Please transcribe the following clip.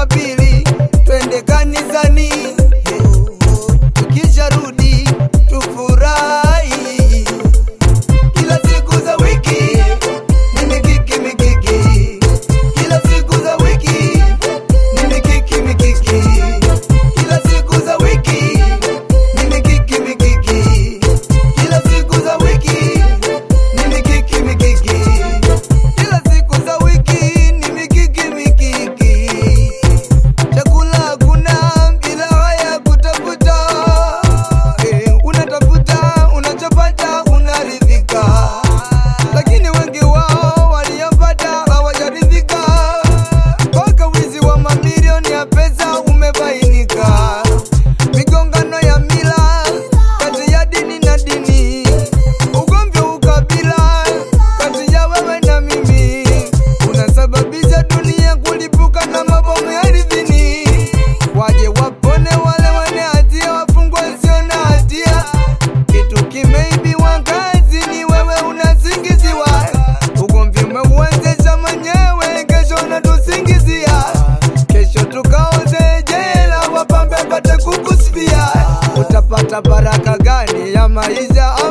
Jumapili twende kanisani, tukisharudi tufurahi. Kila siku za wiki ni mikiki mikiki, kila siku za wiki ni mikiki mikiki, kila siku za wiki ni mikiki mikiki, kila siku za wiki ni mikiki mikiki, kila siku za wiki ni mikiki mikiki. Chakula hakuna bila haya kutafuta, unatafuta unachopata unaridhika, lakini wengi wao waliopata hawajaridhika, mpaka wizi wa mamilioni ya pesa umebainika. Migongano ya mila kati ya dini na dini, ugomvi wa ukabila kati ya wewe na mimi, unasababisha dunia kulipuka na mabomu ya ardhini. Waje wapone wale wenye hatia, wafungwe sio na hatia. Kitu kimeibiwa kazini, wewe unasingiziwa. Ugomvi umeuanzisha mwenyewe, kesho unatusingizia. Kesho tukaoze jela, wapambe pate kukusifia. Utapata baraka gani ya maisha?